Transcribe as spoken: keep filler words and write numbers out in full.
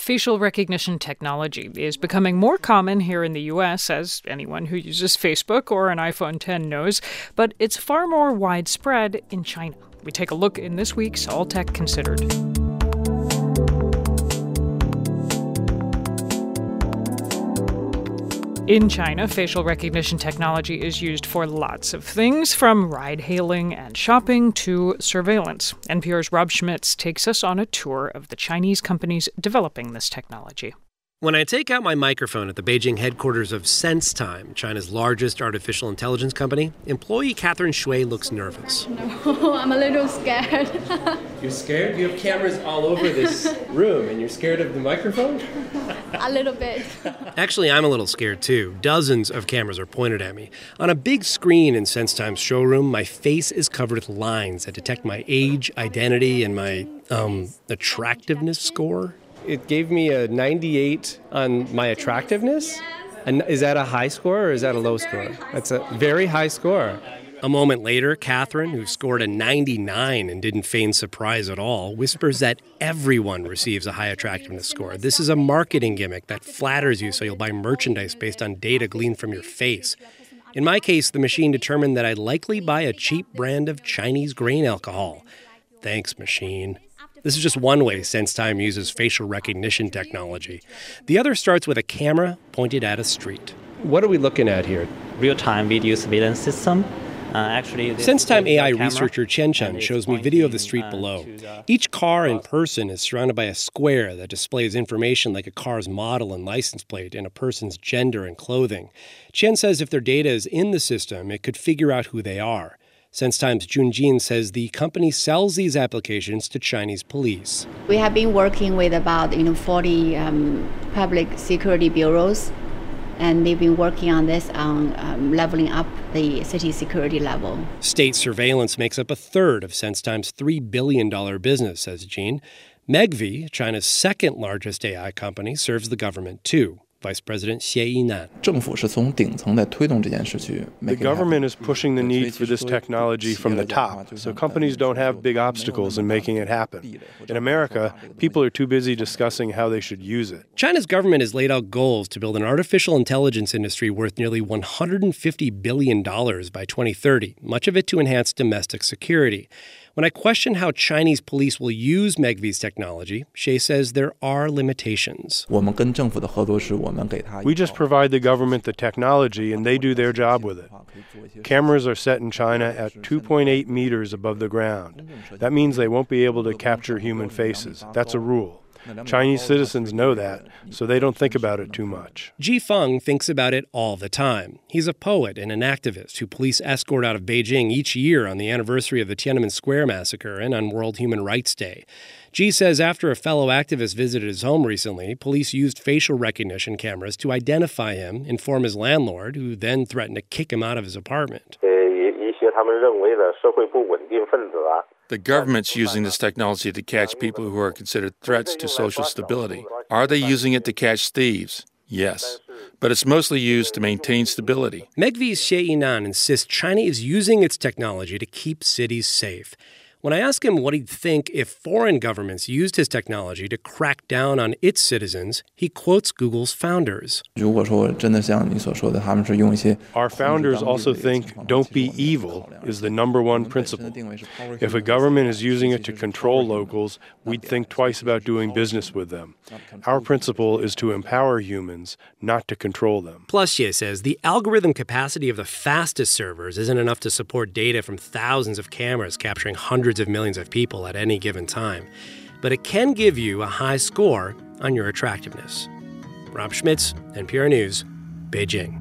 Facial recognition technology is becoming more common here in the U S, as anyone who uses Facebook or an iPhone ten knows, but it's far more widespread in China. We take a look in this week's All Tech Considered. In China, facial recognition technology is used for lots of things, from ride-hailing and shopping to surveillance. N P R's Rob Schmitz takes us on a tour of the Chinese companies developing this technology. When I take out my microphone at the Beijing headquarters of SenseTime, China's largest artificial intelligence company, employee Catherine Shui looks nervous. No, I'm a little scared. You're scared? You have cameras all over this room, and you're scared of the microphone? A little bit. Actually, I'm a little scared, too. Dozens of cameras are pointed at me. On a big screen in SenseTime's showroom, my face is covered with lines that detect my age, identity, and my, um, attractiveness score. It gave me a ninety-eight on my attractiveness. And is that a high score or is that a low score? That's a very high score. A moment later, Catherine, who scored a ninety-nine and didn't feign surprise at all, whispers that everyone receives a high attractiveness score. This is a marketing gimmick that flatters you so you'll buy merchandise based on data gleaned from your face. In my case, the machine determined that I'd likely buy a cheap brand of Chinese grain alcohol. Thanks, machine. This is just one way SenseTime uses facial recognition technology. The other starts with a camera pointed at a street. What are we looking at here? Real-time video surveillance system. Uh, actually, SenseTime A I researcher Chen Chen shows me video of the street below. Each car and person is surrounded by a square that displays information like a car's model and license plate and a person's gender and clothing. Chen says if their data is in the system, it could figure out who they are. SenseTime's Jun Jin says the company sells these applications to Chinese police. We have been working with about you know forty um, public security bureaus, and they've been working on this on um, leveling up the city security level. State surveillance makes up a third of SenseTime's three billion dollars business, says Jin. Megvii, China's second largest A I company, serves the government too. Vice President Xie Yinan. The government is pushing the need for this technology from the top, so companies don't have big obstacles in making it happen. In America, people are too busy discussing how they should use it. China's government has laid out goals to build an artificial intelligence industry worth nearly one hundred fifty billion dollars by twenty thirty, much of it to enhance domestic security. When I question how Chinese police will use Megvii's technology, Xie says there are limitations. We just provide the government the technology and they do their job with it. Cameras are set in China at two point eight meters above the ground. That means they won't be able to capture human faces. That's a rule. Chinese citizens know that, so they don't think about it too much. Ji Feng thinks about it all the time. He's a poet and an activist who police escort out of Beijing each year on the anniversary of the Tiananmen Square massacre and on World Human Rights Day. Ji says after a fellow activist visited his home recently, police used facial recognition cameras to identify him, inform his landlord, who then threatened to kick him out of his apartment. The government's using this technology to catch people who are considered threats to social stability. Are they using it to catch thieves? Yes. But it's mostly used to maintain stability. Megvii's Xie Yinan insists China is using its technology to keep cities safe. When I ask him what he'd think if foreign governments used his technology to crack down on its citizens, he quotes Google's founders. Our founders also think don't be evil is the number one principle. If a government is using it to control locals, we'd think twice about doing business with them. Our principle is to empower humans, not to control them. Plus, Xie says, the algorithm capacity of the fastest servers isn't enough to support data from thousands of cameras capturing hundreds of millions of people at any given time. But it can give you a high score on your attractiveness. Rob Schmitz, N P R News, Beijing.